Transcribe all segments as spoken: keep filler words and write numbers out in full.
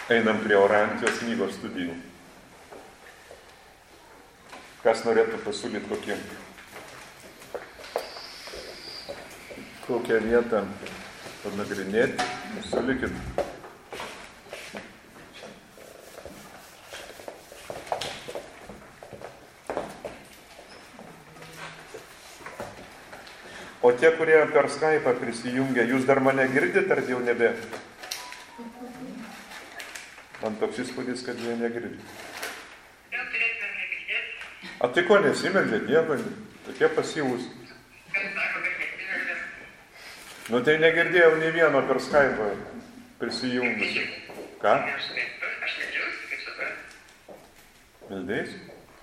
Einam prie Orantijos knygos studijų. Kas norėtų pasiūlyti kokį, kokią vietą panagrinėti, pasiūlykit. O tie, kurie per Skype'ą prisijungia, jūs dar mane girdit, ar jau nebe? Man toks įspūdis, kad jie negirdi. Jau turėtume negirdėti. A tai ko nesimeldžiat, nieko, tokie pasyvūs. Kas sako, kad nesimeldžiam? Nu tai negirdėjau nei vieno per Skype'ą prisijungusi. Ką? Aš meldžiausi, kaip suprantu. Meldėjus?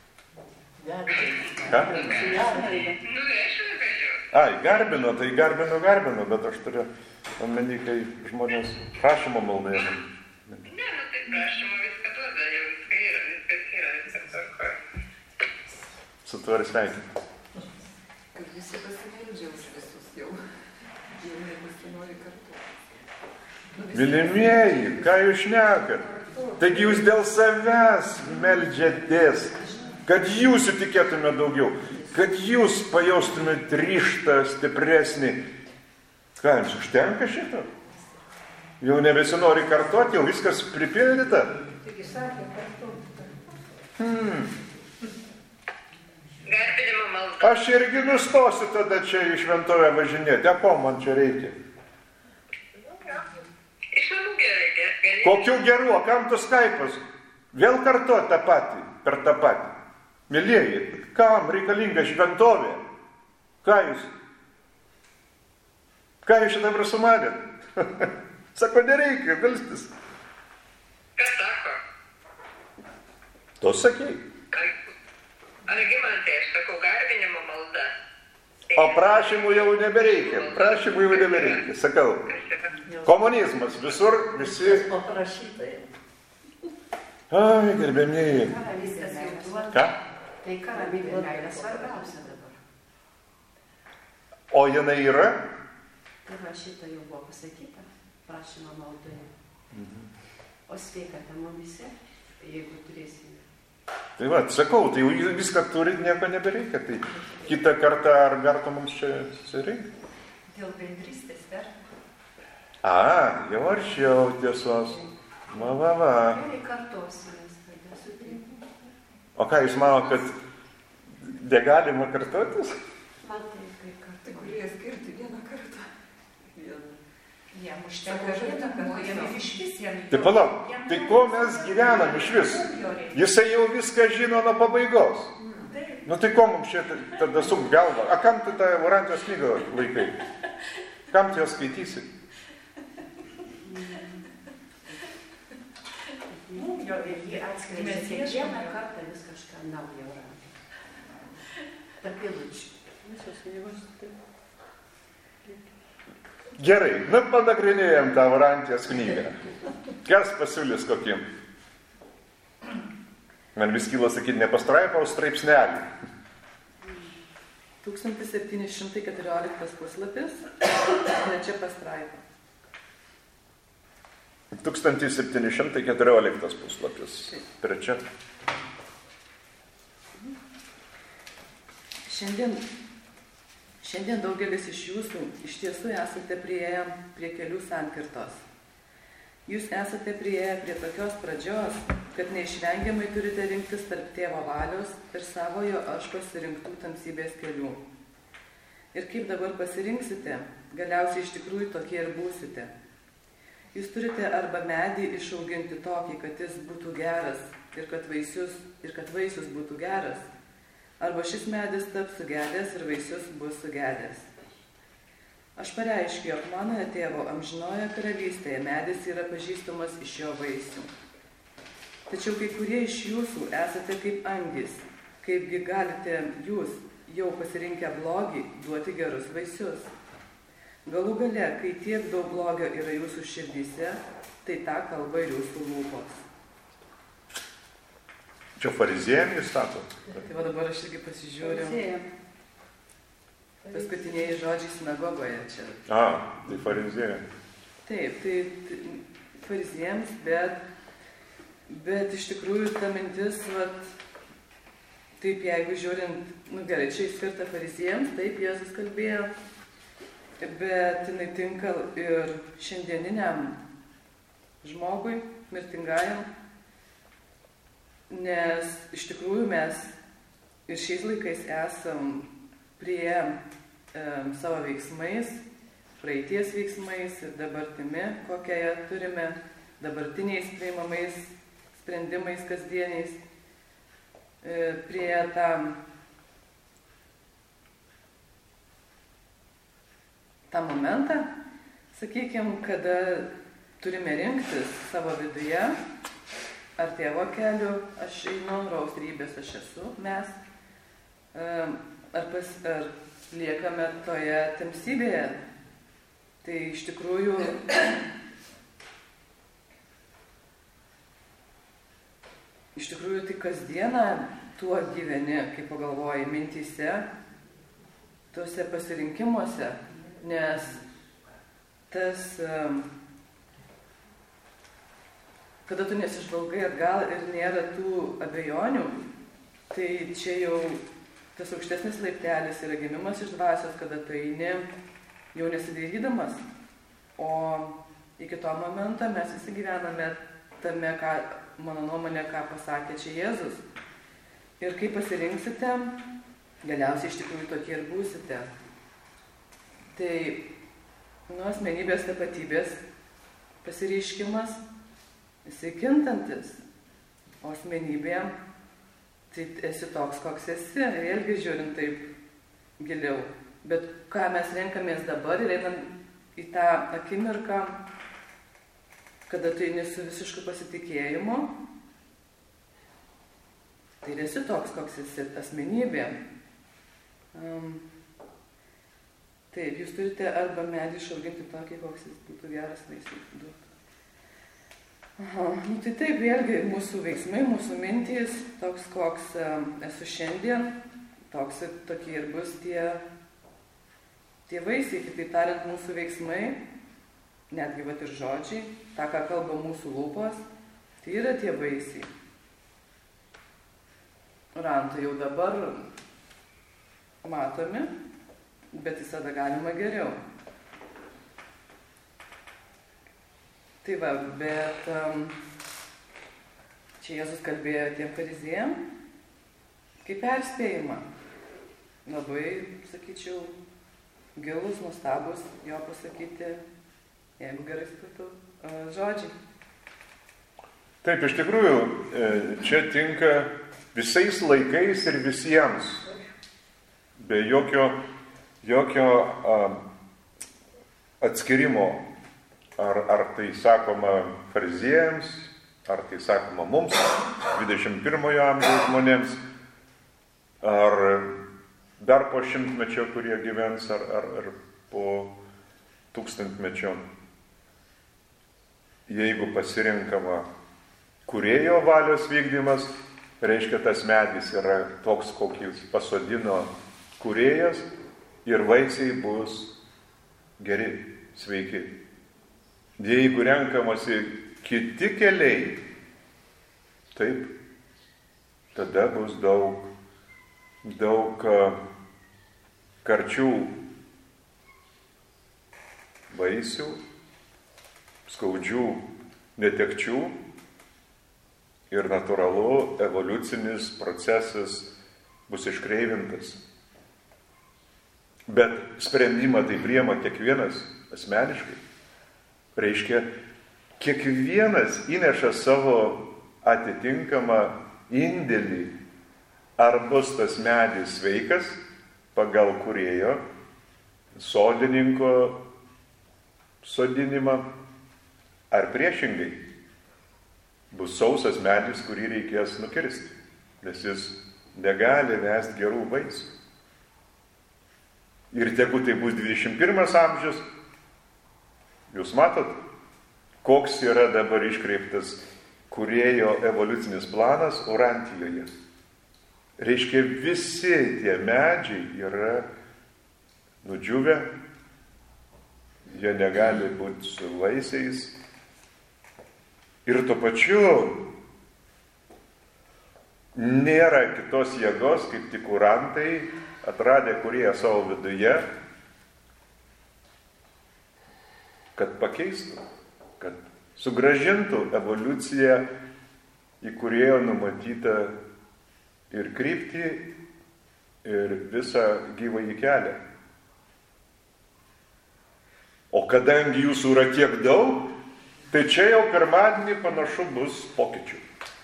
Ką? Nu, aš meldžiausi. Ai, garbino, tai garbino, garbino, bet aš turiu omeny, kai žmonės prašymo maldėjame. Ne, nu tai prašymą viską duoda, jau viską yra, viskas yra, viskas tvarkoja. Su tuo ir sveikinti. Kad visi pasimeldžia už visus jau. Jau nepasinori kartu. Mylimieji, ką jūs šnekat? Taigi jūs dėl savęs meldžiatės, kad jūs įtikėtume daugiau, kad jūs pajaustumėt ryžtą stipresnį. Ką jums užtenka šito? Jau nebesinori kartuoti, jau viskas pripildyta. Taigi sakė kartu. Hmm. Garbinimo malda. Aš irgi nustosiu tada čia į šventovę važinėti. A ko man čia reikia? Iš namų gerai, gerai. Kokių gerų, o kam tu Skype'as? Vėl kartuoti tą patį, per tą patį. Mielieji, kam reikalinga šventovė? Ką jūs? Ką jūs šitą prasumarėt? Sako, nereikia melstis. Kas sako? Tu sakei. Algimantai, aš sakau, garbinimo malda. O prašymų jau nebereikia. Prašymų jau nebereikia. Sakau, komunizmas visur, visi. O prašytai. Ai, gerbėmieji. Viskas jau duoda. Ką? Tai karabinė meilė svarbiausia dabar. O jinai yra? Tai va šitą jau buvo pasakyta. Prašymą maldoje. Mhm. O sveikata mumise, jeigu turėsime. Tai va, sakau, tai jau viską turit, nieko nebereikia. Tai kitą kartą ar verta mums čia susireikti? Dėl bendrystės verta. A, jau aršiau tiesos. Va, va, va. Gerai kartuosimės, tada sutinku. O ką jūs mano, kad negalima kartuotis? Man tai kaip kartu. Kurie skirti vieną kartą. Vieną. Jam užtenka vieną kartą, jam iš vis jam... Tai palauk, tai ko mes gyvenam iš vis? Jisai jau viską žino nuo pabaigos. Nu tai ko mums čia tada sukt galvą? A kam tu tą Orantijos knygą laikai? Kam tu ją skaitysi? Nu, jo, ir jį atskleidžia kiekvieną kartą vis kažką naujo Orantijos. Tapilučių. Visos knygos taip. Gerai, nu panagrinėjom tą Orantijos knygą. Kas pasiūlys kokiem? Man vis kyla sakyti ne pastraipą, o straipsnelį. tūkstantis septyni šimtai keturioliktas puslapis, trečia pastraipa. tūkstantis septyni šimtai keturioliktas puslapis. Trečia. Šiandien, šiandien daugelis iš jūsų iš tiesų esate prieėję prie kelių sankirtos. Jūs esate prieėję prie tokios pradžios, kad neišvengiamai turite rinktis tarp tėvo valios ir savojo aš pasirinktų tamsybės kelių. Ir kaip dabar pasirinksite, galiausiai iš tikrųjų tokie ir būsite. Jūs turite arba medį išauginti tokį, kad jis būtų geras ir kad vaisius, ir kad vaisius būtų geras, arba šis medis taps sugedęs ir vaisius bus sugedęs. Aš pareiškiu, jog mano tėvo amžinoje karalystėje medis yra pažįstamas iš jo vaisių. Tačiau kai kurie iš jūsų esate kaip angys, kaipgi galite jūs, jau pasirinkę blogį, duoti gerus vaisius. Galų gale, kai tiek daug blogio yra jūsų širdyse, tai tą kalba ir jūsų lūpos. Čia fariziejam jūs stato? Tai va dabar aš irgi pasižiūriu. Paskutiniai žodžiai sinagogoje čia. A, tai fariziejam. Taip, tai, tai fariziejams, bet Bet iš tikrųjų ta mintis, vat, taip jeigu žiūrint, nu gerai, čia skirta fariziejams, taip Jėzus kalbėjo, bet jinai tinka ir šiandieniniam žmogui, mirtingajam, nes iš tikrųjų mes ir šiais laikais esam prie e, savo veiksmais, praeities veiksmais ir dabartimi, kokią turime, dabartiniais priimamais sprendimais kasdieniais, e, prie tam, tą momentą, sakykime, kada turime rinktis savo viduje, ar tėvo keliu aš einu, raustrybės aš esu, mes, ar, pas, ar liekame toje tamsybėje. Tai iš tikrųjų iš tikrųjų tai kasdieną tuo gyveni, kaip pagalvoji, mintyse, tuose pasirinkimuose, nes tas, kada tu nesižvalgai atgal ir nėra tų abejonių, tai čia jau tas aukštesnis laiptelis yra gimimas iš dvasios, kada tu eini jau nesidairydamas, o iki to momento mes visi gyvename tame, ką, mano nuomonė, ką pasakė čia Jėzus. Ir kai pasirinksite, galiausiai iš tikrųjų tokie ir būsite. Tai nu, asmenybės tapatybės pasireiškimas, jisai kintantis, o asmenybė, tai esi toks, koks esi, vėlgi žiūrint taip giliau. Bet ką mes renkamės dabar ir einam į tą akimirką, kada tu eini su visišku pasitikėjimu, tai esi toks, koks esi asmenybė. Um, taip, jūs turite arba medį išauginti tokį, koks jis būtų geras vaisių duotų. Aha, nu tai taip, vėlgi mūsų veiksmai, mūsų mintys, toks, koks um, esu šiandien, toks ir tokie ir bus tie, tie vaisiai, kitaip tariant, mūsų veiksmai, netgi vat ir žodžiai, tą, ką kalba mūsų lūpos, tai yra tie vaisiai. Rantai jau dabar matomi, bet visada galima geriau. Tai va, bet um, čia Jėzus kalbėjo tiem fariziejam kaip perspėjimą. Labai, sakyčiau, gilus, nuostabus jo pasakyti, jeigu gerai supratau, žodžiai. Taip, iš tikrųjų, čia tinka visais laikais ir visiems, be jokio, jokio um, atskirimo. Ar, ar tai sakoma fariziejams, ar tai sakoma mums, dvidešimt pirmojo amžiaus žmonėms, ar dar po šimtmečio, kurie gyvens, ar, ar, ar po tūkstantmečio. Jeigu pasirinkama kūrėjo valios vykdymas, reiškia, tas medis yra toks, kokį pasodino kūrėjas ir vaisiai bus geri, sveiki. Jeigu renkamasi kiti keliai, taip, tada bus daug, daug karčių vaisių, skaudžių netekčių ir natūralu evoliucinis procesas bus iškreivintas. Bet sprendimą tai priima kiekvienas asmeniškai. Reiškia, kiekvienas įneša savo atitinkamą indėlį, ar bus tas medis sveikas pagal kūrėjo, sodininko sodinimą, ar priešingai bus sausas medis, kurį reikės nukirsti, nes jis negali vesti gerų vaisių. Ir tegu tai bus dvidešimt pirmas amžius, jūs matot, koks yra dabar iškreiptas kūrėjo evoliucinis planas Orantijoje. Reiškia, visi tie medžiai yra nudžiūvę, jie negali būti su vaisiais. Ir tuo pačiu nėra kitos jėgos, kaip tik kurantai, atradę kurie savo viduje, kad pakeistų, kad sugrąžintų evoliuciją į kurėjo numatytą ir kryptį, ir visą gyvąjį kelią. O kadangi jūsų yra tiek daug, tai čia jau pirmadienį panašu bus pokyčių.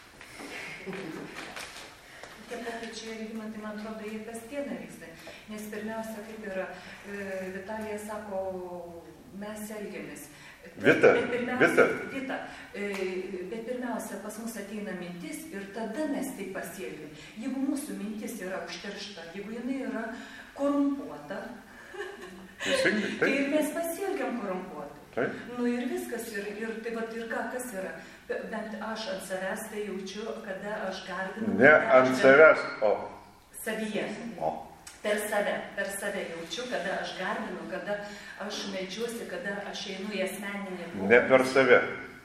Tie pokyčiai, Regimantai, man atrodo, jie kasdieną vyksta. Nes pirmiausia, kaip yra, Vitalija sako, mes elgiamės. Vita, Vita. Vita. Bet pirmiausia, pas mus ateina mintis ir tada mes tai pasielgiam. Jeigu mūsų mintis yra užteršta, jeigu jinai yra korumpuota, tai ir mes pasielgiam korumpuoti. Taip. Nu ir viskas, ir, ir tai vat ir ką, kas yra. Bent aš ant savęs tai jaučiu, kada aš garbinu. Ne ant savęs, o. Savyje. O. Per save, per save jaučiu, kada aš garbinu, kada aš meldžiuosi, kada aš einu į asmeninį būdą. Ne per save.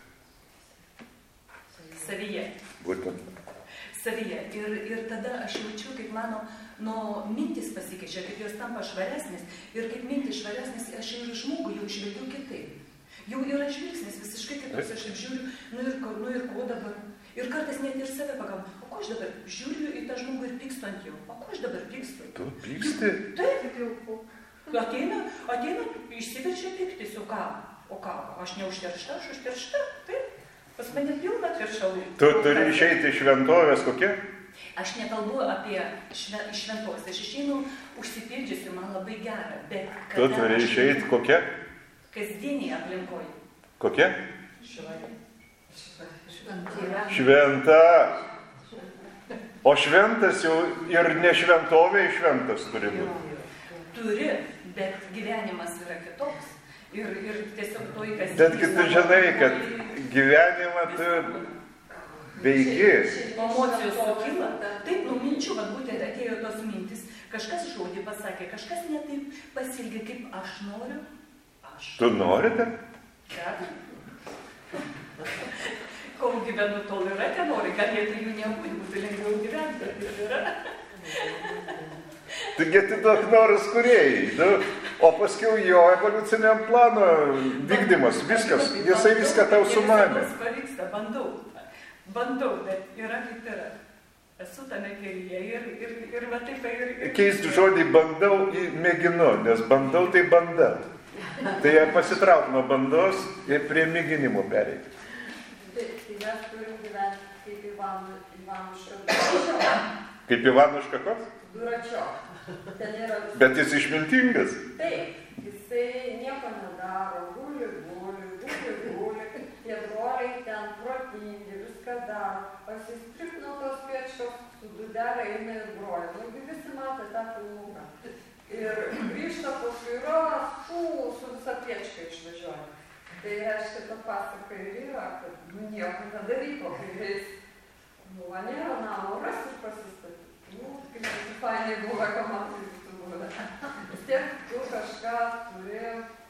Savyje. Būtent. Savyje. Ir, ir tada aš jaučiu, kaip mano nu, mintis pasikeičia, kaip jos tampa švaresnis. Ir kaip mintis švaresnis, aš ir žmogų jau žvelgiu kitaip. Jau yra žvilgsnis visiškai kitoks, aš apžiūriu, nu ir, nu ir ko dabar. Ir kartais net ir save pagalvoju, o ko aš dabar žiūriu į tą žmogų ir pykstu ant jo. O ko aš dabar pykstu? Tu pyksti? Taip, jau. Ateina, ateina, išsiveržia pyktis, o ką? O ką? Aš neužteršta, aš užteršta. Taip. Pas mane pilna teršalų. Tu turi išeiti iš šventovės kokia? Aš nekalbu apie šve, šventovės. Aš išeinu užsipildžiusi, man labai gera. Bet tu turi išeiti kokia? Kasdienėje aplinkoje. Kokia? Šventė. Šventa. O šventas jau ir ne šventovė, šventas turi būti. Turi, bet gyvenimas yra kitoks. Ir, ir tiesiog to į kasdienį. Betgi tu žinai, kad gyvenimą tu veiki. Emocijos sukyla. Taip, nu minčių, man būtent atėjo tos mintis. Kažkas žodį pasakė, kažkas ne taip pasielgė, kaip aš noriu. Aš. Tu norite? Taip. Kol gyvenu, tol yra, ten nori, galėtų jų nebūti, būtų lengviau gyventi, bet yra. Taigi atiduok norus kūrėjai, nu, o paskiau jo evoliuciniam plano vykdymas, viskas, jisai viską tau sumanė. Jis pavyksta, bandau, bandau, bet yra kaip yra. Esu tame kelyje ir, ir, ir va taip ir... ir... Keisti žodį bandau į mėginu, nes bandau tai banda. Tai pasitrauk nuo bandos ir prie mėginimo pereiti. Tai mes turim gyventi kaip Ivanuška Duračio. Kaip Ivanuška koks? Duračio. Ten yra viskas. Bet jis išmintingas. Taip, jisai nieko nedaro, guli, guli, guli, guli. Tie broliai ten protingi, viską daro. Pasistrip nuo tos piečkos, su dudelė eina ir broliai. Nu, visi matė tą filmuką. Ir grįžta paskui rolas, fū, su visa piečka išvažiuoja. Tai reiškia, ta pasaka ir yra, kad nu, nieko nedaryko, kai jis, nu, va, nėra namo, ras ir pasistatyti. Nu, kaip visi fainiai buvo, ką man tai būtų buvę. Vis tiek tu kažką turi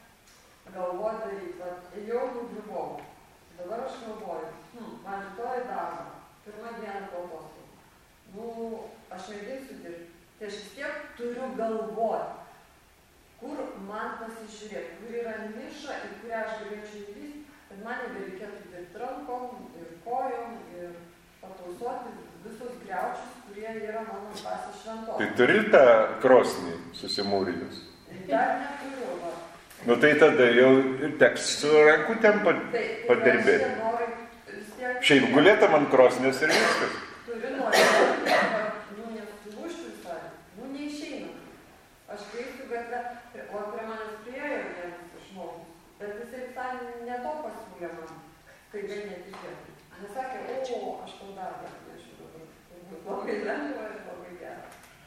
galvoti daryti. Vat, jau nudribau. Dabar aš galvoju, hm, man rytoj darbą, pirmą dieną kalbos. Nu, aš mėginsiu dirbti. Tai aš vis tiek turiu galvoti. Kur man pasižiūrėti, kur yra niša, į kurią aš galėčiau įvysti, kad man nebereikėtų dirbti rankom ir kojom ir patausoti visus griaučius, kurie yra mano dvasios šventovė. Tai turi tą krosnį susimūrijus? Dar neturiu, va. Nu tai tada jau teks su rankutėm padirbėti. Šiaip gulėtam ant krosnės ir viskas. Turiu norėti, kad nu nesulūšti visai, nu neišeina. Aš kreisiu gatvę, o prie manęs priėjo vienas žmogus, bet jisai visai ne to pasiūlė man, kai gai netikėtų. Jis sakė, o, aš tau dar nežinau dabar, tai bus labai lengva ir labai gera.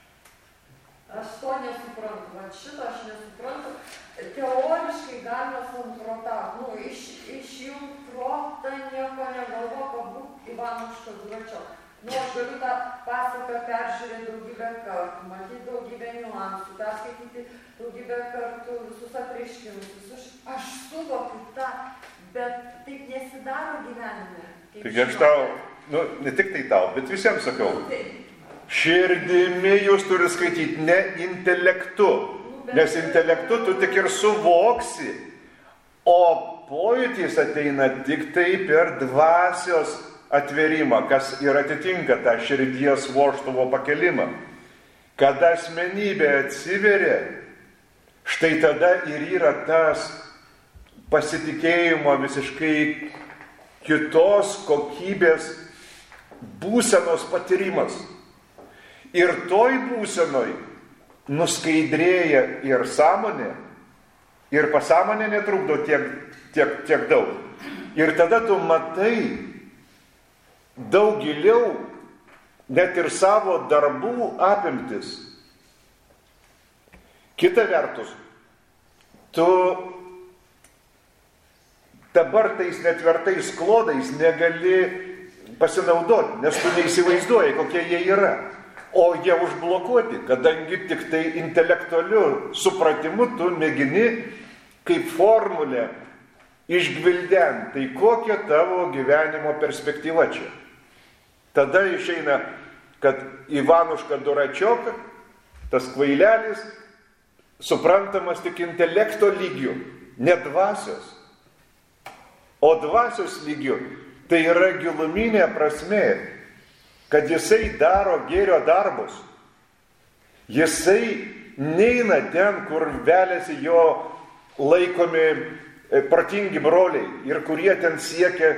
Aš to nesuprantu, va šitą aš nesuprantu. Teoriškai galima samprotauti, nu, iš, išjungt protą, nieko negalvo, pabūk Ivanuška Duračio. Nu, aš galiu tą pasaką peržiūrėti daugybę kartų, matyti daugybę niuansų, perskaityti daugybę kartų visus apreiškimus, visus... Aš suvokiu tą, bet taip nesidaro gyvenime. Taigi aš tau nu, ne tik tai tau, bet visiems sakau, širdimi jūs turi skaityti, ne intelektu, nes intelektu tu tik ir suvoksi, o pojūtis ateina tik tai per dvasios atverimą, kas ir atitinka tą širdies vožtuvo pakelimą. Kada asmenybė atsiveria, štai tada ir yra tas pasitikėjimo visiškai kitos kokybės būsenos patyrimas. Ir toj būsenoj nuskaidrėja ir sąmonė, ir pasąmonė netrukdo tiek, tiek, tiek daug. Ir tada tu matai daug giliau net ir savo darbų apimtis. Kita vertus, tu dabar tais netvertais klodais negali pasinaudoti, nes tu neįsivaizduoji, kokie jie yra. O jie užblokuoti, kadangi tik tai intelektualiu supratimu tu mėgini kaip formulę išgvildenti, tai kokia tavo gyvenimo perspektyva čia. Tada išeina, kad Ivanuška Duračioka, tas kvailelis, suprantamas tik intelekto lygiu, ne dvasios. O dvasios lygiu tai yra giluminė prasmė, kad jisai daro gėrio darbus. Jisai neina ten, kur veliasi jo laikomi protingi broliai ir kurie ten siekia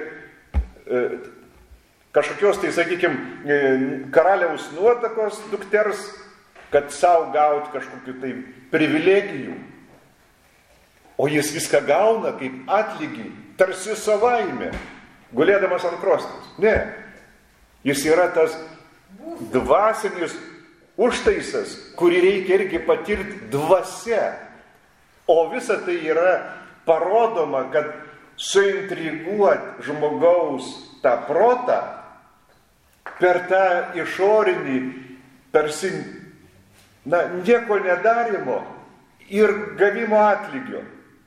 kažkokios, tai sakykime, karaliaus nuotakos dukters, kad savo gauti kažkokių tai privilegijų. O jis viską gauna kaip atlygį, tarsi savaime, gulėdamas ant krosnos. Ne. Jis yra tas dvasinis užtaisas, kurį reikia irgi patirti dvasia. O visa tai yra parodoma, kad suintriguoti žmogaus tą protą per tą išorinį, tarsi, na, nieko nedarimo ir gavimo atlygio.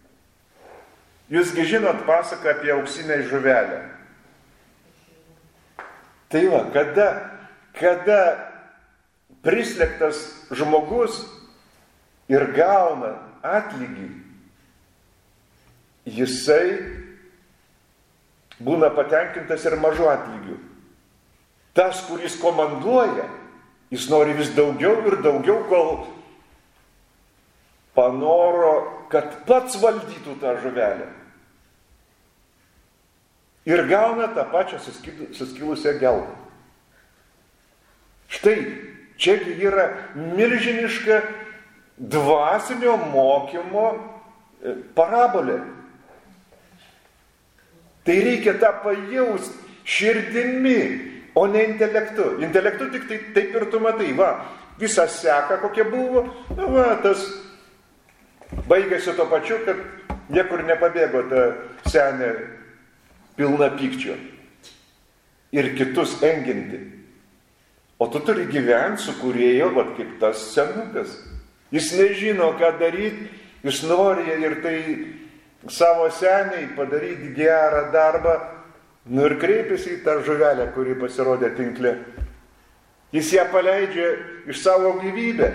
Jūsgi žinot pasaką apie auksinę žuvelę. Tai va, kada, kada prislėgtas žmogus ir gauna atlygį, jisai būna patenkintas ir mažu atlygiu. Tas, kuris komanduoja, jis nori vis daugiau ir daugiau, kol panoro, kad pats valdytų tą žuvelę. Ir gauna tą pačią suskilusią gelbą. Štai, čiagi yra milžiniška dvasinio mokymo parabolė. Tai reikia tą pajausti širdimi, o ne intelektu. Intelektu tik tai, taip ir tu matai, va, visą seką kokia buvo, na, va, tas baigėsi to pačiu, kad niekur nepabėgo ta senė pilna pykčio ir kitus enginti. O tu turi gyventi su kūrėjo, vat kaip tas senukas. Jis nežino, ką daryti, jis nori ir tai savo seniai padaryti gerą darbą, nu ir kreipiasi į tą žuvelę, kuri pasirodė tinkle. Jis ją paleidžia iš savo gyvybę.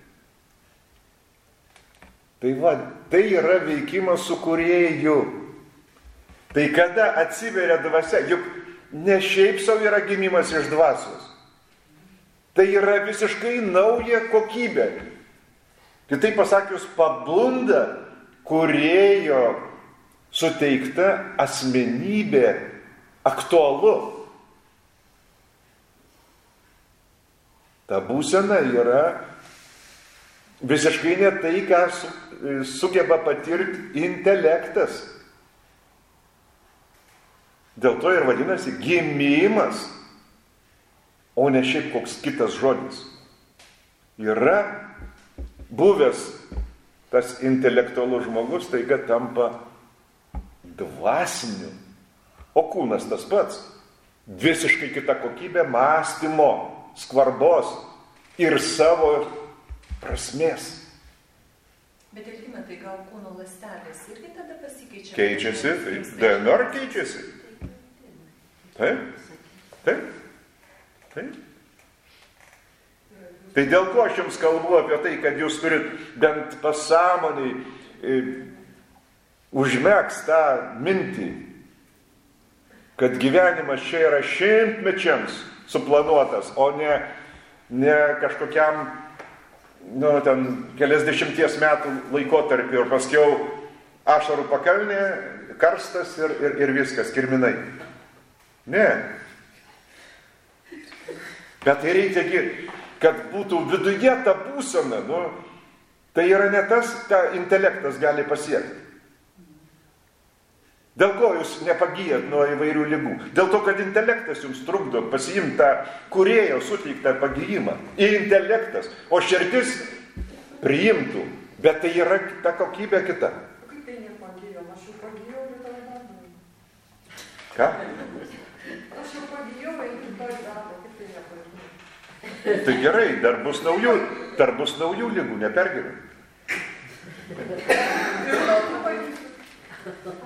Tai va, tai yra veikimas su kūrėju. Tai kada atsiveria dvasia, juk ne šiaip savo yra gimimas iš dvasios. Tai yra visiškai nauja kokybė. Kitaip pasakius, pablunda kūrėjo suteikta asmenybė aktualu. Ta būsena yra visiškai ne tai, ką sugeba patirti intelektas. Dėl to ir vadinasi gimimas, o ne šiaip koks kitas žodis. Yra buvęs tas intelektualus žmogus, taiga tampa dvasiniu. O kūnas tas pats. Visiškai kita kokybė mąstymo, skvarbos ir savo prasmės. Bet ir tai gal kūno ląstelės irgi tada pasikeičia? Keičiasi, tai D N R keičiasi. Taip? Taip? Taip. Tai dėl ko aš jums kalbu apie tai, kad jūs turit bent pasąmoniai e, užmegzt tą mintį, kad gyvenimas čia yra šimtmečiams suplanuotas, o ne, ne kažkokiam, nu, ten keliasdešimties metų laikotarpį ir paskiau ašarų pakalnė, karstas ir, ir, ir viskas, kirminai. Ne. Bet tai reikia, kad būtų viduje ta būsena, nu, tai yra ne tas, ką intelektas gali pasiekti. Dėl ko jūs nepagyjat nuo įvairių ligų? Dėl to, kad intelektas jums trukdo pasiimti tą kūrėjo suteiktą pagyjimą. Į intelektas, o širdis priimtų, bet tai yra ta kokybė kita. Kaip tai nepagyjom? Aš jau pagyjau rytoj darbą. Ką? Aš jau pagyjau rytoj darbą, kaip tai nepagyjom? Tai gerai, dar bus naujų, dar bus naujų ligų, nepergyvenk. Ir laukiu pagyjau.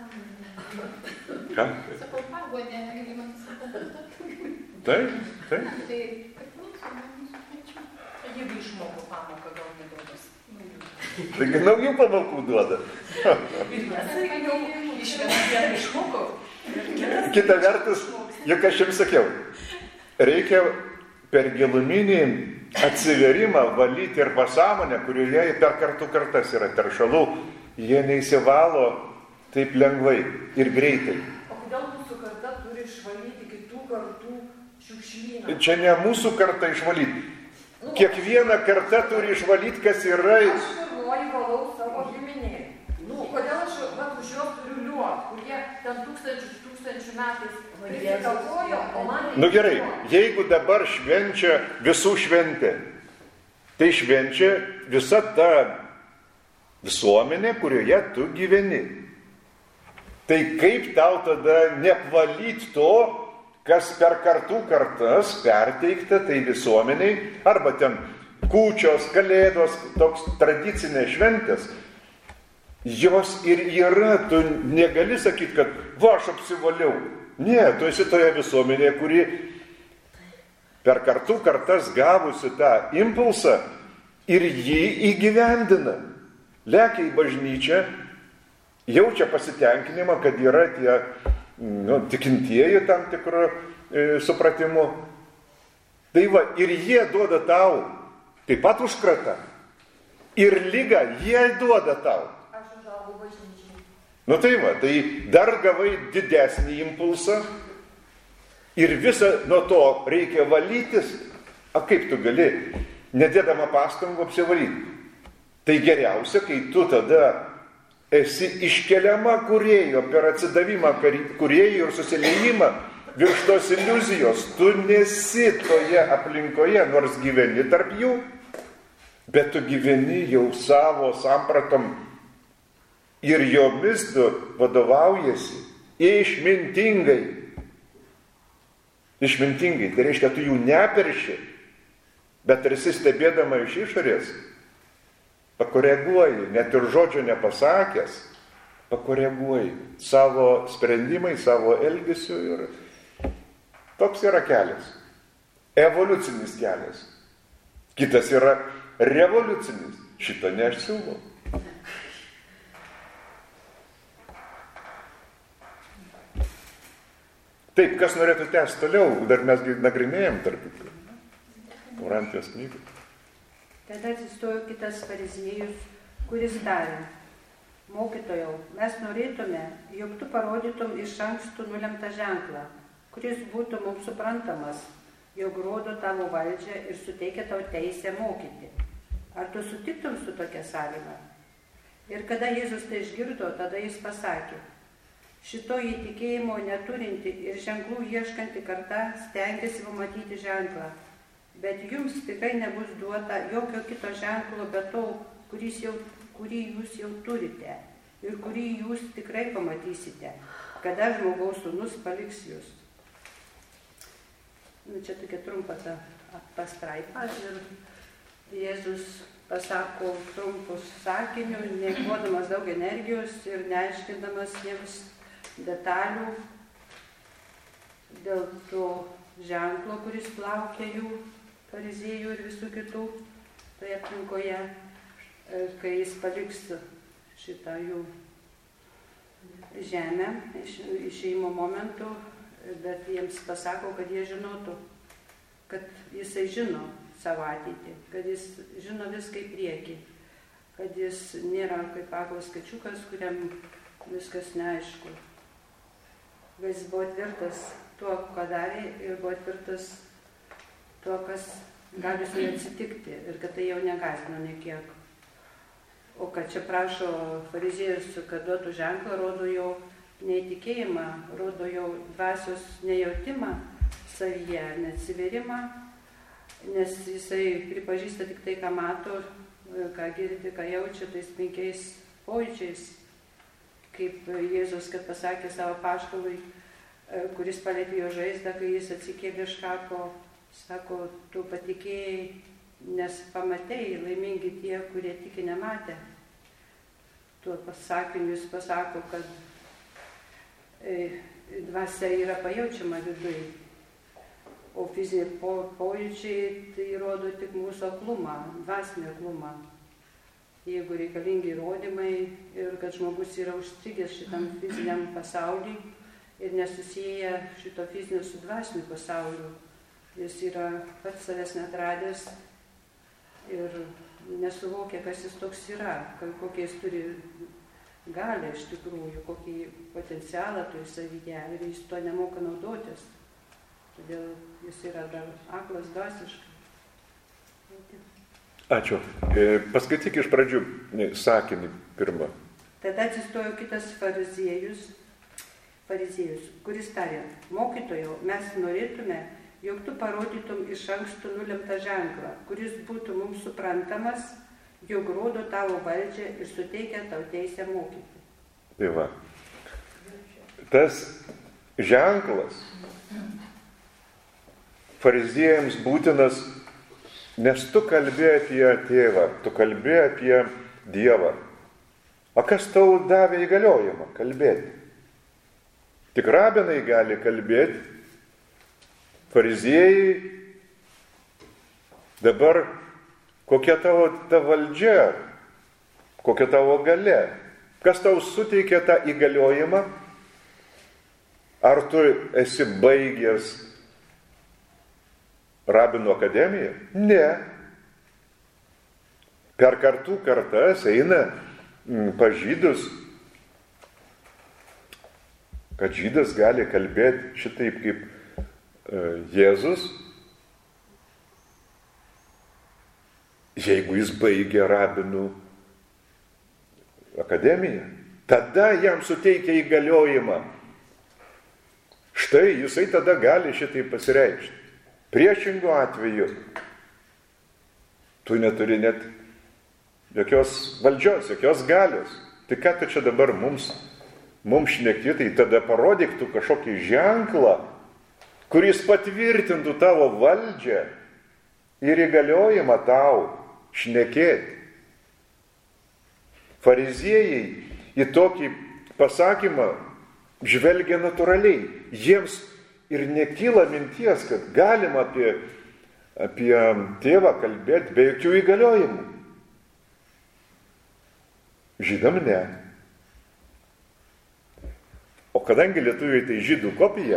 Ką? Sakau, pagodė, negali man sakau. Taip, taip. Tai, kad mūsų, mūsų pačių. Jeigu išmoko pamoką, gal neduodas. Taigi naujų pamokų duoda. Ir mes jau iš vieną dieną išmokau. Kita vertus, juk aš jums sakiau, reikia per giluminį atsiverimą valyti ir pasąmonę, kurioje per kartų kartas yra teršalų, jie neįsivalo taip lengvai ir greitai. O kodėl mūsų karta turi išvalyti kitų kartų šiukšlyną? Čia ne mūsų karta išvalyti. Kiekviena karta turi išvalyti, kas yra. Aš pirmoji valau savo giminėje. Nu, kodėl aš vat, už juos turiu liuot, kurie ten tūkstančius tūkstančių metais prisikalvojo, o man... Nu gerai, jeigu dabar švenčia visų šventė, tai švenčia visa ta visuomenė, kurioje tu gyveni. Tai kaip tau tada neapvalyti to, kas per kartų kartas perteikta tai visuomeniai, arba ten kūčios, kalėdos, toks tradicinės šventės, jos ir yra, tu negali sakyti, kad va, aš apsivaliau. Ne, tu esi toje visuomenėje, kuri per kartų kartas gavusi tą impulsą ir jį įgyvendina. Lekia į bažnyčią, jaučia pasitenkinimą, kad yra tie nu, tikintieji tam tikrų e, supratimų. Tai va, ir jie duoda tau taip pat užkratą. Ir lygą jie duoda tau. Aš užaugau bažnyčiai. Nu tai va, tai dar gavai didesnį impulsą ir visą nuo to reikia valytis. A kaip tu gali, nedėdama pastangų apsivalyti? Tai geriausia, kai tu tada esi iškeliama kūrėjo per atsidavimą kūrėjų ir susiliejimą virš tos iliuzijos. Tu nesi toje aplinkoje, nors gyveni tarp jų, bet tu gyveni jau savo sampratom ir jomis tu vadovaujasi išmintingai. Išmintingai, tai reiškia, tu jų neperši, bet esi stebėdama iš išorės, pakoreguoji, net ir žodžio nepasakęs, pakoreguoji savo sprendimai, savo elgesiu ir toks yra kelias. Evoliucinis kelias. Kitas yra revoliucinis. Šito ne aš siūlau. Taip, kas norėtų tęsti toliau, dar mes nagrinėjom tarp kitų. Urantijos knygų. Tada atsistojo kitas fariziejus, kuris darė. Mokytojau, mes norėtume, jog tu parodytum iš anksto nulemtą ženklą, kuris būtų mums suprantamas, jog rodo tavo valdžią ir suteikia tau teisę mokyti. Ar tu sutiktum su tokia sąlyga? Ir kada Jėzus tai išgirdo, tada jis pasakė, šitoji tikėjimo neturinti ir ženklų ieškanti karta stengiasi pamatyti ženklą, bet jums tikrai nebus duota jokio kito ženklo, bet to, kuris jau, kurį jūs jau turite ir kurį jūs tikrai pamatysite, kada žmogaus sūnus paliks jūs. Nu, čia tokia trumpa ta pastraipa ir Jėzus pasako trumpus sakinius, neįvodamas daug energijos ir neaiškindamas jiems detalių. dėl to ženklo, kuris laukia jų, fariziejų ir visų kitų toje aplinkoje, kai jis paliks šitą jų žemę iš, išėjimo momentų, bet jiems pasako, kad jie žinotų, kad jisai žino savo ateitį, kad jis žino viską į priekį, kad jis nėra kaip aklas kačiukas, kuriam viskas neaišku. Jis buvo tvirtas tuo, ką darė, ir buvo tvirtas tuo, kas gali su juo atsitikti, ir kad tai jau negąsdino nekiek. O kad čia prašo fariziejus, kad duotų ženklą, rodo jo neįtikėjimą, rodo jo dvasios nejautimą savyje, neatsiverimą, nes jisai pripažįsta tik tai, ką mato, ką girdi, ką jaučia tais penkiais pojūčiais, kaip Jėzus, kad pasakė savo apaštalui, kuris palėtė jo žaizdą, kai jis atsikėlė iš kapo, sako, tu patikėjai, nes pamatėjai, laimingi tie, kurie tiki nematė. Tuo pasakiniu jis pasako, kad e, dvasia yra pajaučiama viduje, o fiziniai po, pojūčiai tai rodo tik mūsų aklumą, dvasinį aklumą. Jeigu reikalingi įrodymai ir kad žmogus yra užstrigęs šitam fiziniam pasauliui ir nesusiję šito fizinio su dvasiniu pasauliu, jis yra pats savęs netradęs ir nesuvokia, kas jis toks yra, kokie jis turi galę iš tikrųjų, kokį potencialą turi savyje ir jis to nemoka naudotis. Todėl jis yra dar aklas dvasiškai. Ačiū. Paskaityk iš pradžių sakinį pirmą. Tada atsistojo kitas fariziejus, fariziejus, kuris tarė, mokytojau, mes norėtume, jog tu parodytum iš anksto nulemtą ženklą, kuris būtų mums suprantamas, jog rodo tavo valdžią ir suteikia tau teisę mokyti. Tai va. Tas ženklas fariziejams būtinas, nes tu kalbė apie tėvą, tu kalbė apie Dievą. O kas tau davė įgaliojimą kalbėti? Tik rabinai gali kalbėti, fariziejai, dabar kokia tavo ta valdžia, kokia tavo galia, kas tau suteikė tą įgaliojimą, ar tu esi baigęs rabino akademiją? Ne. Per kartų kartas eina pas žydus, kad žydas gali kalbėti šitaip kaip Jėzus, jeigu jis baigė rabinų akademiją, tada jam suteikia įgaliojimą. Štai jisai tada gali šitai pasireikšti. Priešingu atveju tu neturi net jokios valdžios, jokios galios. Tai ką tu čia dabar mums, mums šneki, tai tada parodyk tu kažkokį ženklą, kuris patvirtintų tavo valdžią ir įgaliojimą tau šnekėti. Fariziejai į tokį pasakymą žvelgia natūraliai. Jiems ir nekyla minties, kad galima apie, apie tėvą kalbėti be jokių įgaliojimų. Žydam ne. O kadangi lietuviai tai žydų kopija,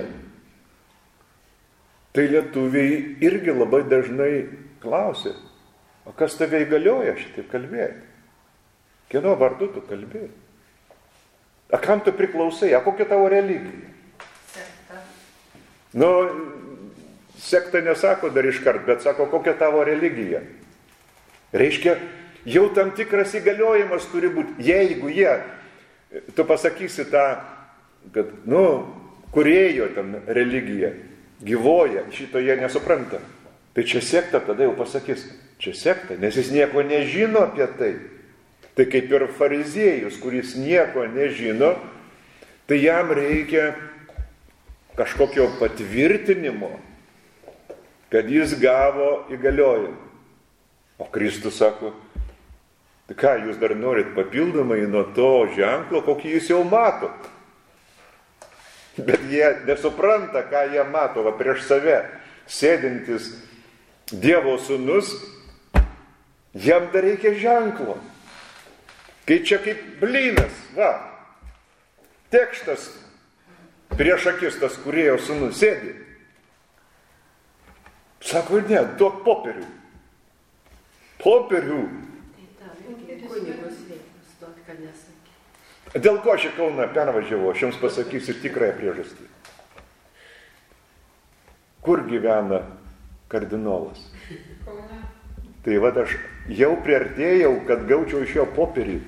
tai lietuviai irgi labai dažnai klausia, o kas tave įgalioja šitaip kalbėti? Kieno vardu tu kalbėti? A kam tu priklausai? A kokia tavo religija? Sekta. Nu, sekta nesako dar iškart, bet sako, kokia tavo religija. Reiškia, jau tam tikras įgaliojimas turi būti. Jeigu jie, tu pasakysi tą, kad, nu, kurėjo ten religija, gyvoja, šito jie nesupranta. Tai čia sekta, tada jau pasakys, čia sekta, nes jis nieko nežino apie tai. Tai kaip ir fariziejus, kuris nieko nežino, tai jam reikia kažkokio patvirtinimo, kad jis gavo įgaliojimą. O Kristus sako, tai ką jūs dar norit papildomai nuo to ženklo, kokį jūs jau matot. Bet jie nesupranta, ką jie mato, va prieš save sėdintis Dievo sūnus, jam dar reikia ženklo. Kai čia kaip blynas, va, tekstas prieš akis tas kūrėjo sūnus sėdi. Sako, ne, duok popierių. Popierių. Dėl ko aš į Kauną pervažiavau, aš jums pasakysiu tikrąją priežastį. Kur gyvena kardinolas? Kaune. Tai va aš jau priartėjau, kad gaučiau iš jo popierį.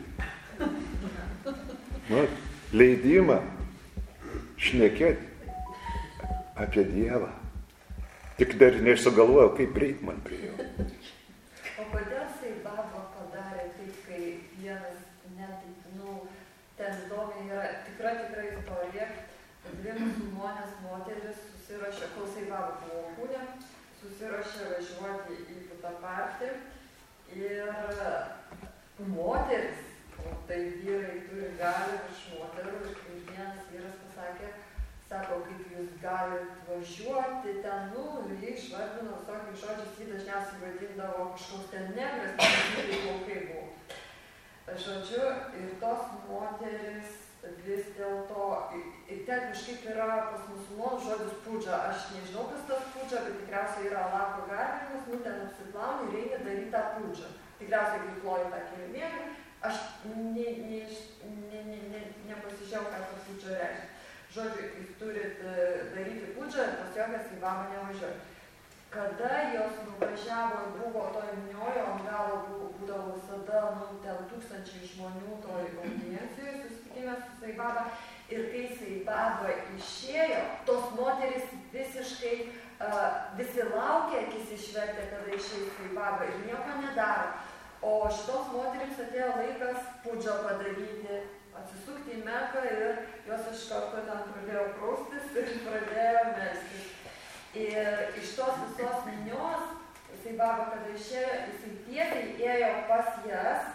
Nu, leidimą šnekėti apie Dievą. Tik dar nesugalvojau, kaip prieit man prie jo. O kodėl tai baba padarė taip, kai vienas, net, nu, ten įdomi yra tikra, tikra istorija, kad dvi musulmonės moteris susirašė, kol tai baba buvo kūne, susirašė važiuoti į Putapartį ir moteris, o tai vyrai turi galią iš moterų, ir vienas vyras pasakė, sako, kaip jūs galit važiuoti ten, nu, ir jie išvardino visokius žodžius, jį dažniausiai vadindavo kažkoks ten negras, nes tai plaukai buvo. Žodžiu, ir tos moteris vis dėlto, ir ten kažkaip yra pas musulmonų žodis pudža, aš nežinau, kas tas pudža, bet tikriausiai yra Alako garbinimas, nu ten apsiplauni ir eini daryti tą pudžą. Tikriausiai, kai ploji tą kilimėlį, aš ne, ne, ne, ne, ne, nepasižiau, ką tas pudža reiškia. Žodžiu, jūs turit daryti pudžą ir pas jokias į babą nevažiuoti. Kada jos nuvažiavo ir buvo toj miniojo, ant galo būdavo visada, nu, ten tūkstančiai žmonių toj audiencijoje susitikime su Saibaba. Ir kai Saibaba išėjo, tos moteris visiškai, uh, visi laukia, akis išvertė, kada išėjo Saibaba ir nieko nedaro. O šitos moterims atėjo laikas pudžą padaryti, atsisukti į Meką ir jos iš karto ten pradėjo praustis ir pradėjo melstis. Ir iš tos visos minios, jisai baba, kada išėjo, jisai tiesiai ėjo pas jas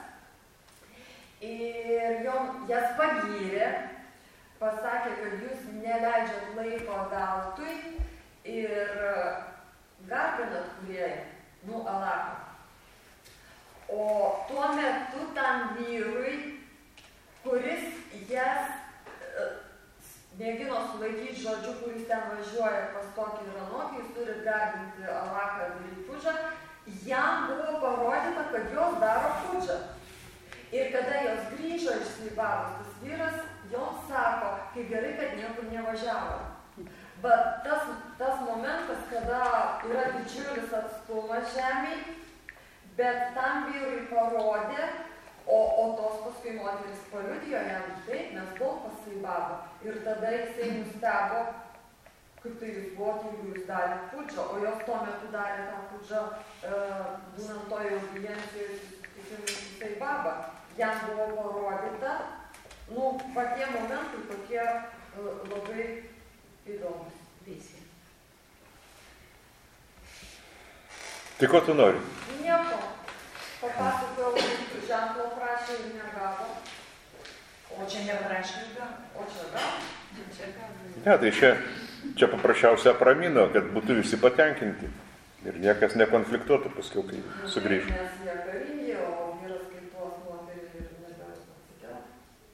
ir jom, jas pagyrė, pasakė, kad jūs neleidžiat laiko veltui ir garbinat kūrėją, nu, Alaką. O tuo metu tam vyrui, kuris jas mėgino sulaikyti žodžiu, kuris ten važiuoja pas tokį ir anokį, jūs turit garbinti Alaką ir daryti pudžą, jam buvo parodyta, kad jos daro pudžą. Ir kada jos grįžo iš Saibabos, tas vyras joms sako, kaip gerai, kad niekur nevažiavo. Bet tas, tas momentas, kada yra didžiulis atstumas žemėj, bet tam vyrui parodė, O, o tos paskui moteris paliudijo jam, taip, mes buvom pas Saibabą. Ir tada jisai nustebo, kaip tai jūs buvote, jeigu jūs darėt pudžą, o jos tuo metu darė tą pudžą, e, būnant toje audiencijoje susitikimui su Saibaba. Jam buvo parodyta, nu, va tie momentai tokie e, labai įdomus. Visi. Tai ko tu nori? Nieko. Papasakojau, ženklo prašė ir negavo. O čia neprašė ir gavo. O čia gavo? Čia gavo. Ne, tai čia, čia paprasčiausia apramino, kad būtų visi patenkinti. Ir niekas nekonfliktuotų paskiau, kai sugrįžtų. Nes jie karingi, o vyras kaip tuos moterį ir negali pasikelt.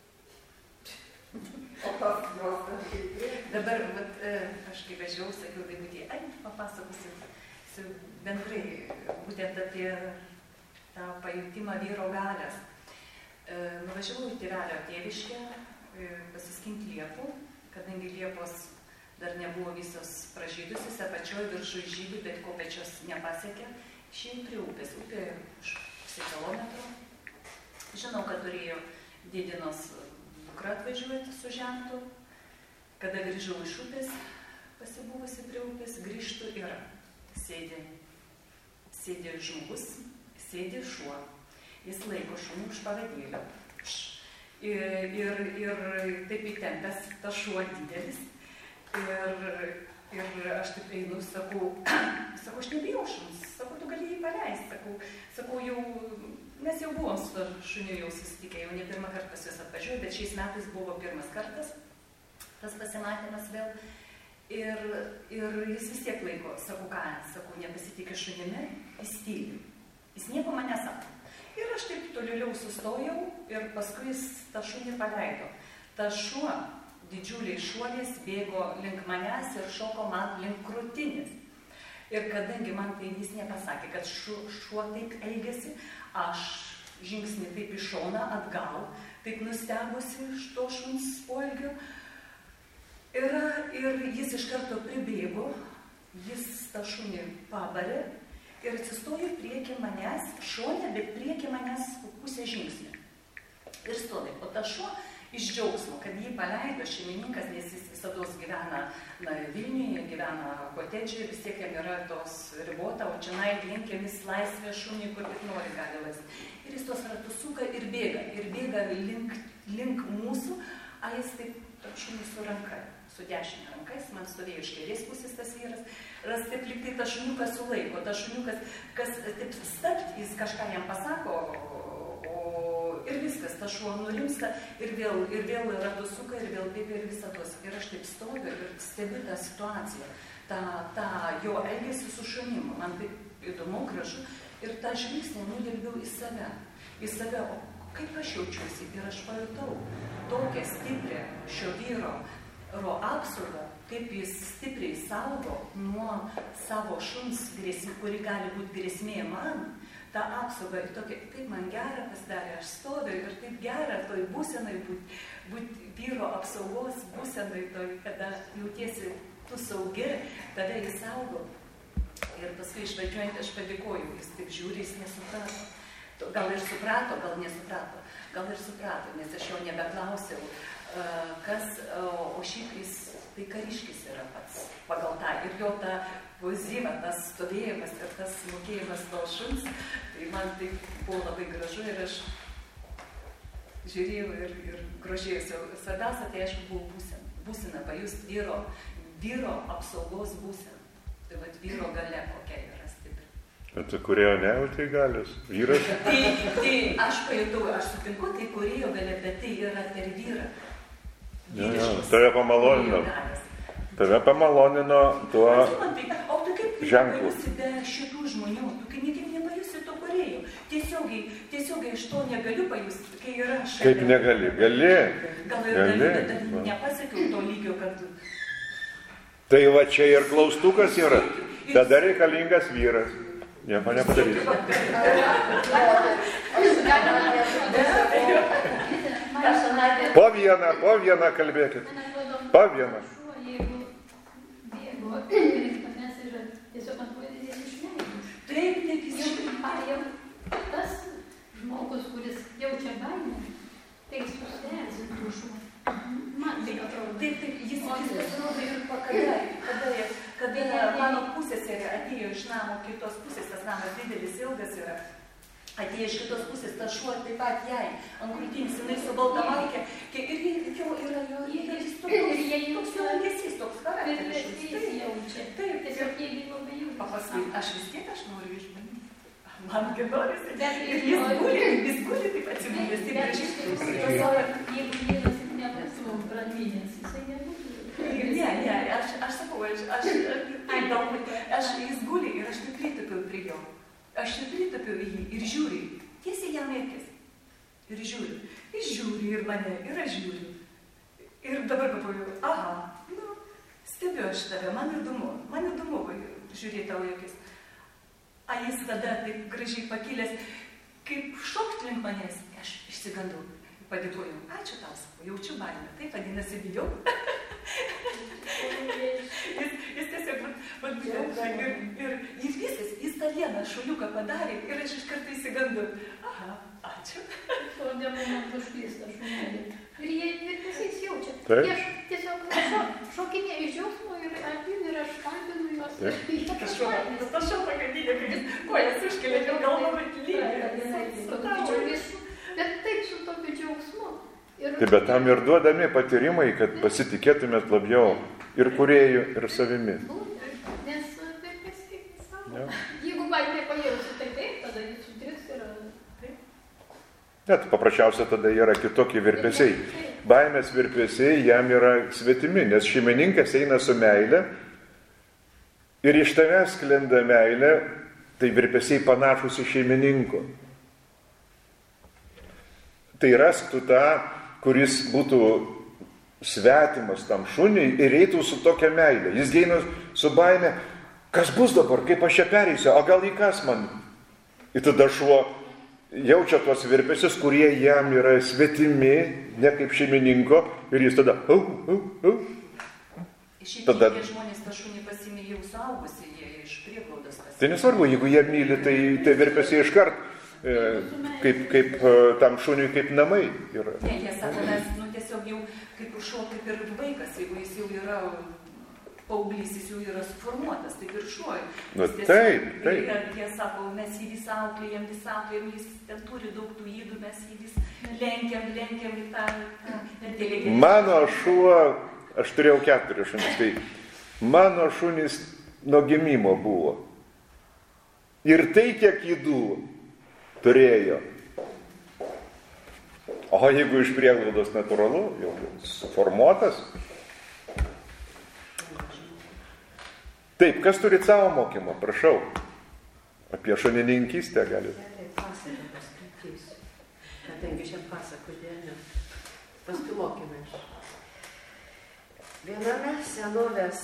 O pas juos kažkaip prie. Dabar, vat, aš kaip važiavau, sakiau, tai būtė, ai, papasakosiu bendrai būtent apie tą pajutimą vyro galės. E, nuvažiavau į tėvelio tėviškę, e, pasiskinti liepų, kadangi liepos dar nebuvo visos pražydusios, apačioj viršui žydų, bet kopečios nepasiekė. Išėjau prie upės, upė už pusę kilometro. Žinau, kad turėjo Didinos dukra atvažiuoti su žentu. Kada grįžau iš upės, pasibuvusi prie upės, grįžtu ir sėdi, sėdi žmogus, sėdi šuo. Jis laiko šunį už pavadėlio. Ir, ir, ir taip įtempęs tas šuo didelis. Ir, ir aš taip einu, sakau, sakau, aš nebijau šuns, sakau, tu gali jį paleisti, sakau, sakau, jau, mes jau buvom su šuniu jau susitikę, jau ne pirmą kartą pas juos atvažiuoju, bet šiais metais buvo pirmas kartas. tas pasimatymas vėl. Ir, ir jis vis tiek laiko, sakau, ką, sakau, nepasitikė šunimi, jis tyli. Jis nieko man nesako. Ir aš taip toliau sustojau ir paskui jis tą šunį paleido. Tas šuo, didžiuliai šuoliais, bėgo link manęs ir šoko man link krūtinės. Ir kadangi man tai jis nepasakė, kad šuo, šuo taip elgėsi, aš žingsnį taip į šoną atgal, taip nustebusi iš to šuns poelgio. Ir, ir jis iš karto pribėgo, jis tą šunį pabarė ir atsistojo prieki manęs, šonė, bet prieki manęs pusę žingsnį. Ir stovi. O tas šuo iš džiaugsmo, kad jį paleido šeimininkas, nes jis visados gyvena na, Vilniuje, gyvena kotedžiai, vis tiek jam yra tos ribota, o čia linkėmis laisvė šunį, kur tik nori gali laisvė. Ir jis tos ratus suka ir bėga, ir bėga link, link mūsų, a jis taip šunį su ranka, su dešinė ranka, jis man stovėjo iš kairės pusės tas vyras, ras taip lyg tai tas šuniukas sulaiko, tas šuniukas, kas taip stapt, jis kažką jam pasako, o ir viskas, tas šuo nulimsta ir vėl, ir vėl ratus suka, ir vėl bėga ir visados. Ir aš taip stoviu ir stebiu tą situaciją, tą, tą jo elgesį su šunimu, man taip įdomu, gražu, ir tą žvilgsnį nudelbiau į save, į save, o kaip aš jaučiuosi, ir aš pajutau tokią stiprią šio vyro ro apsaugą, kaip jis stipriai saugo nuo savo šuns grėsmė, kuri gali būti grėsmė man, tą apsaugą ir tokia, taip man gera pasidarė, aš stoviu ir taip gera toj būsenai būti būt vyro apsaugos būsenai, toj, kada jautiesi tu saugi, tave jis saugo. Ir paskui išvažiuojant aš padėkoju, jis taip žiūri, jis nesuprato. Gal ir suprato, gal nesuprato, gal ir suprato, nes aš jo nebeklausiau, kas, o šiaip jis tai kariškis yra pats pagal tą. Ir jo tą pozityvą, tas stovėjimas ir tas mokėjimas to šuns, tai man tai buvo labai gražu ir aš žiūrėjau ir, ir grožėjausi. Svarbiausia, tai aišku, buvo būsena, būsena pajust vyro, vyro apsaugos būseną. Tai vat vyro galia kokia yra stipri. Bet kurėjo nejauti galios? Vyras? Tai, tai aš pajutau, aš sutinku, tai kurėjo galia, bet tai yra per vyrą. Ja, ja, tave pamalonino. Tave pamalonino tuo o tu kaip ženklu. Nepajusi be šitų žmonių, tu kaip niekaip nepajusi to kurėjo. Tiesiogiai, tiesiogiai iš to negaliu pajusti, kai yra šalia. Kaip negali? Gali. Gal ir gali, bet nepasiekiau to lygio, kad... Tai va čia ir klaustukas yra. Tada reikalingas vyras. Nieko nepadarysi. Po vieną, po vieną kalbėkit. Po vieną. Taip, taip, jis tas žmogus, kuris jaučia baimę, tai susierzintų šuo. Man tai atrodo. Taip, taip, jis pasirodo ir kada, kada, kada mano pusėserė atėjo iš namo kitos pusės, tas namas didelis, ilgas yra, atėjo iš kitos pusės, tas šuo taip pat jai, ant krūtinės, jinai su balta maikė, ir jau yra jo, jis toks jo elgesys, toks charakteris. Jis jaučia. Taip, tiesiog jie labai jaučia. Papasakai, aš vis tiek aš noriu išbandyti. Man norisi. Ir jis guli, jis guli taip atsigulęs, taip gražiai. Jeigu vyras nepasivau brandinės, jisai nebūtų. Ne, ne, aš, aš sakau, aš, aš, ai, galbūt, aš, jis guli ir aš taip pritapiau prie jo. Aš taip pritapiau į jį ir žiūri, tiesiai jam akis. Ir žiūri, jis žiūri ir mane, ir aš žiūriu. Ir dabar galvoju, aha, nu, stebiu aš tave, man įdomu, man įdomu žiūrėti tau į akis. A jis tada taip gražiai pakilęs, kaip šokt link manęs, aš išsigandau. Padėkoju, ačiū tau, sakau, jaučiu baimę, taip vadinasi bijau. jis, jis tiesiog, man bijau, ir, ir jis viskas, jis tą vieną šuliuką padarė ir aš iš karto įsigandau. Aha, ačiū. O dėmų man užklysta šunelį. Ir jie ir visais jaučia. Taip. Jie tiesiog šo, šokinė iš džiaugsmo ir ateina ir aš kalbinu juos. Tas šuo, tas šuo pagadinė, kad jis kojas užkelia ir galvo lygiai. Bet taip su tokiu džiaugsmu. Ir... Tai bet tam ir duodami patyrimai, kad pasitikėtumėt labiau ir kūrėjų, ir savimi. Nes taip pasitikėti savo. Ja. Jeigu baimė pajausi, tai taip, tada jis sutriks ir... Net paprasčiausia tada yra kitokie virpesiai. baimės virpesiai jam yra svetimi, nes šeimininkas eina su meile ir iš tavęs sklenda meilė, tai virpesiai panašus į šeimininko. Tai rastų tą, kuris būtų svetimas tam šuniui ir eitų su tokia meilė. Jis eina su baime, kas bus dabar, kaip aš čia pereisiu, o gal įkas man? Ir tada šuo jaučia tuos virpesius, kurie jam yra svetimi, ne kaip šeimininko, ir jis tada, au, au, au. Šiaip tada... tie žmonės tą šunį pasimė jau suaugusi, jie iš prieglaudos pasimė. Tai nesvarbu, jeigu jie myli, tai, tai virpesiai iškart, e, kaip, kaip tam šuniui, kaip namai yra. Ne, jie sako, mes nu, tiesiog jau kaip šuo, kaip ir vaikas, jeigu jis jau yra paauglys, jis jau yra suformuotas, taip ir šuo. Nu, taip, taip. Jie, jie sako, mes jį vis auklėjam, vis auklėjam, jis ten turi daug tų įdų, mes jį vis lenkiam, lenkiam į tą inteligenciją. Mano šuo, aš turėjau keturis šunis, tai mano šunis nuo gimimo buvo. Ir tai, kiek įdų turėjo. O jeigu iš prieglaudos natūralu, jau suformuotas. Taip, kas turit savo mokymą, prašau. Apie šunininkystę galite. Taip, pasaką paskaitysiu. Kadangi šiam pasakų dieną. Paskui mokymą iš. Viename senovės,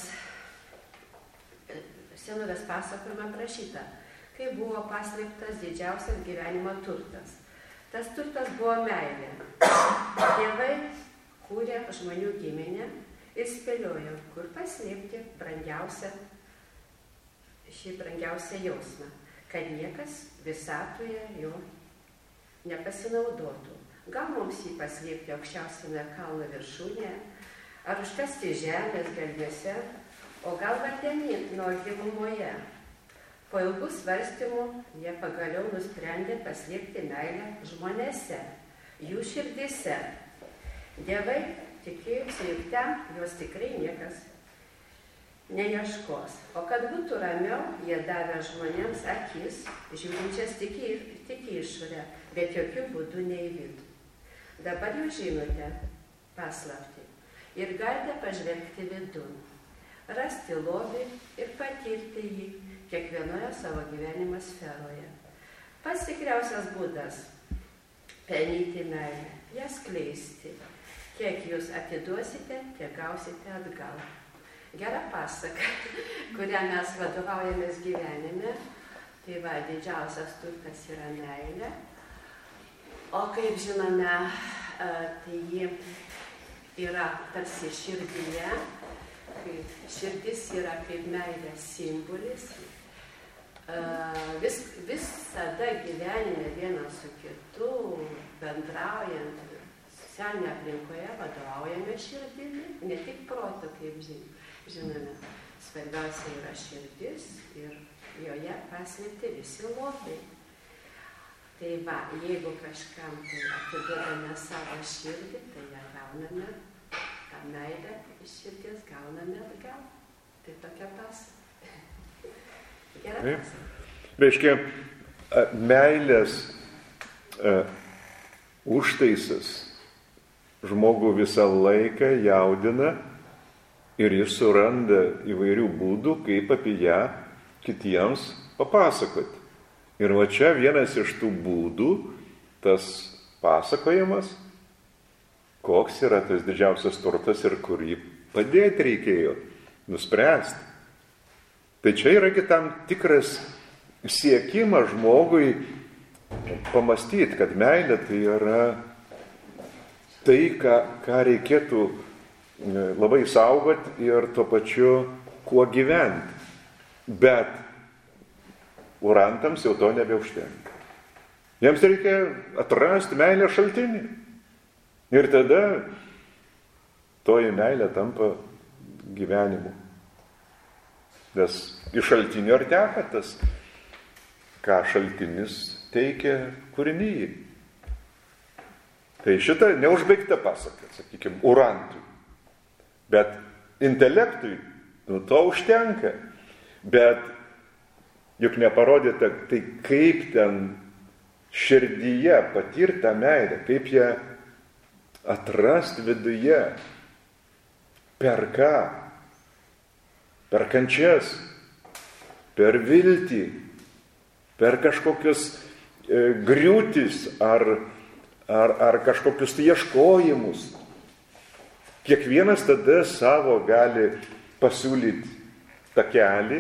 senovės pasakojime aprašyta, kai buvo paslėptas didžiausias gyvenimo turtas. Tas turtas buvo meilė. Tėvai kūrė žmonių giminę ir spėliojo, kur paslėpti brangiausią, šį brangiausią jausmą, kad niekas visatoje jo nepasinaudotų. Gal mums jį paslėpti aukščiausiame kalno viršūnėje, ar užkasti žemės gelmėse, o gal vandenį nuo gilumoje. Po ilgų svarstymų jie pagaliau nusprendė paslėpti meilę žmonėse, jų širdise. Dievai tikėjusi, jog ten jos tikrai niekas neieškos. O kad būtų ramiau, jie davė žmonėms akis, žiūrinčias tik į, tik į išorę, bet jokių būdų ne į vidų. Dabar jūs žinote paslaptį ir galite pažvelgti vidun, rasti lobį ir patirti jį kiekvienoje savo gyvenimo sferoje. Pats tikriausias būdas – pelnyti meilę, ją skleisti. Kiek jūs atiduosite, tiek gausite atgal. Gera pasaka, kurią mes vadovaujamės gyvenime, tai va, didžiausias turtas yra meilė. O kaip žinome, tai ji yra tarsi širdyje, širdis yra kaip meilės simbolis. Vis, visada gyvenime vienas su kitu, bendraujant, socialinėje aplinkoje vadovaujame širdimi, ne tik protu, kaip žinome. Svarbiausia yra širdis ir joje paslėpti visi lobiai. Tai va, jeigu kažkam tai atiduodame savo širdį, tai ją gauname, tą meilę iš širdies gauname atgal. Tai tokia pasaka. Gera pasaka. Reiškia, meilės uh, užtaisas žmogų visą laiką jaudina ir jis suranda įvairių būdų, kaip apie ją kitiems papasakoti. Ir va čia vienas iš tų būdų, tas pasakojimas, koks yra tas didžiausias turtas ir kur jį padėti reikėjo, nuspręsti. Tai čia yra tam tikras siekimas žmogui pamastyti, kad meilė tai yra tai, ką, ką reikėtų labai saugoti ir tuo pačiu kuo gyventi. Bet urantams jau to nebeužtenka. Jiems reikia atrasti meilės šaltinį. Ir tada toji meilė tampa gyvenimu. Nes iš šaltinio ir teka tas, ką šaltinis teikia kūrinyjai. Tai šita neužbaigta pasaka, sakykime, urantui. Bet intelektui, nu, to užtenka. Bet juk neparodyta, tai kaip ten širdyje patirta meilė, kaip ją atrasti viduje. Per ką? Per kančias, per viltį, per kažkokius e, griūtis ar, ar, ar kažkokius ieškojimus. Kiekvienas tada savo gali pasiūlyti takelį,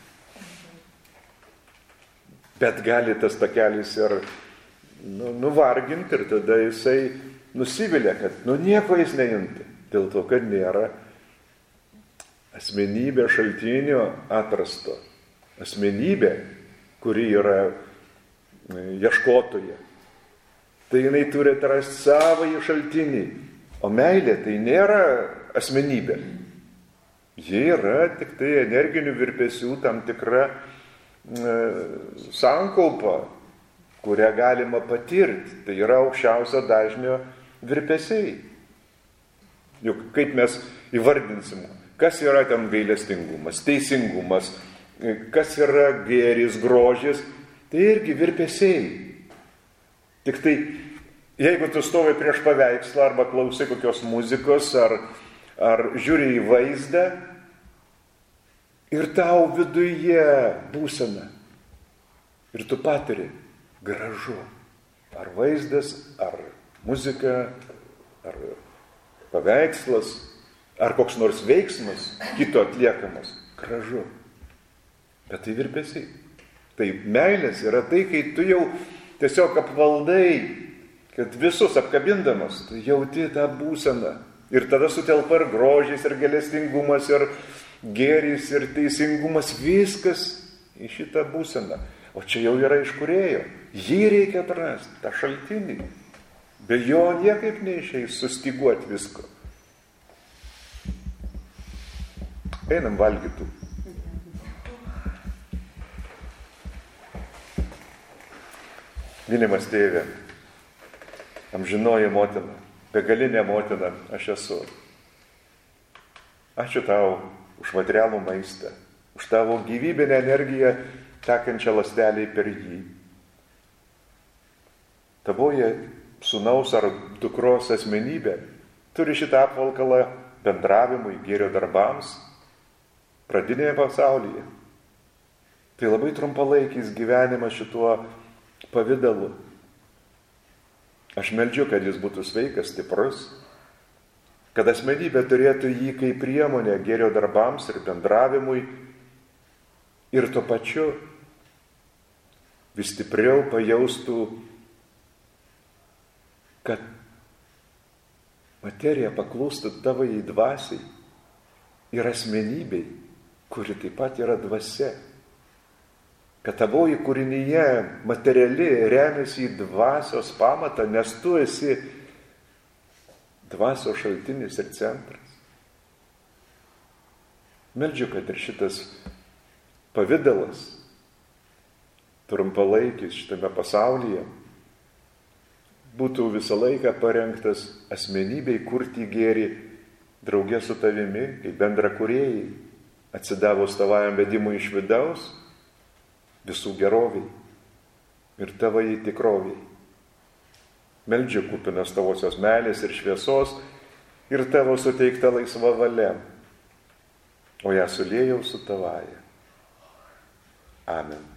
bet gali tas takelis ir nu, nuvarginti ir tada jisai nusivilia, kad nu nieko jis nejunta, dėl to, kad nėra asmenybė šaltinio atrasto, asmenybė, kuri yra ieškotoja. Tai jinai turi atrasti savąjį šaltinį, o meilė tai nėra asmenybė. Ji yra tik tai energinių virpesių tam tikra e, sankaupa, kurią galima patirti. Tai yra aukščiausio dažnio virpesiai. Juk kaip mes įvardinsim, kas yra ten gailestingumas, teisingumas, kas yra gėris, grožis, tai irgi virpesiai. Tik tai, jeigu tu stovi prieš paveikslą arba klausai kokios muzikos ar, ar žiūri į vaizdą ir tau viduje būsena ir tu patiri gražu. Ar vaizdas, ar muzika, ar paveikslas, ar koks nors veiksmas kito atliekamas. Gražu. Bet tai virpesiai. Tai meilės yra tai, kai tu jau tiesiog apvaldai, kad visus apkabindamas, tu jauti tą būseną. Ir tada sutelpa ir grožis, ir gailestingumas, ir gėris, ir teisingumas, viskas į šitą būseną. O čia jau yra iš Kūrėjo. Jį reikia atrasti, tą šaltinį. Be jo niekaip neišeis sustiguoti visko. Einam valgytų. Mylimas tėve, amžinoji motina, begalinė motina aš esu. Ačiū tau už materialų maistą, už tavo gyvybinę energiją tekančią ląstelį per jį. Tavoje sūnaus ar dukros asmenybė turi šitą apvalkalą bendravimui, gėrio darbams, pradinėje pasaulyje. Tai labai trumpalaikis gyvenimas šituo pavidalu. Aš meldžiu, kad jis būtų sveikas, stiprus, kad asmenybė turėtų jį kaip priemonę gėrio darbams ir bendravimui ir tuo pačiu vis stipriau pajaustų, kad materija paklūstų tavai dvasiai ir asmenybei, kuri taip pat yra dvasia. Kad tavoji kūrinyje materiali remiasi į dvasios pamatą, nes tu esi dvasios šaltinis ir centras. Meldžiu, kad ir šitas pavidalas, trumpalaikis šitame pasaulyje, būtų visą laiką parengtas asmenybei kurti gėrį draugė su tavimi, kaip bendra kūrėjai, atsidavus tavajam vedimui iš vidaus, visų geroviai ir tavai tikroviai. Meldžiu kupinas tavosios meilės ir šviesos ir tavo suteikta laisva valia, o ją suliejau su tavaja. Amen.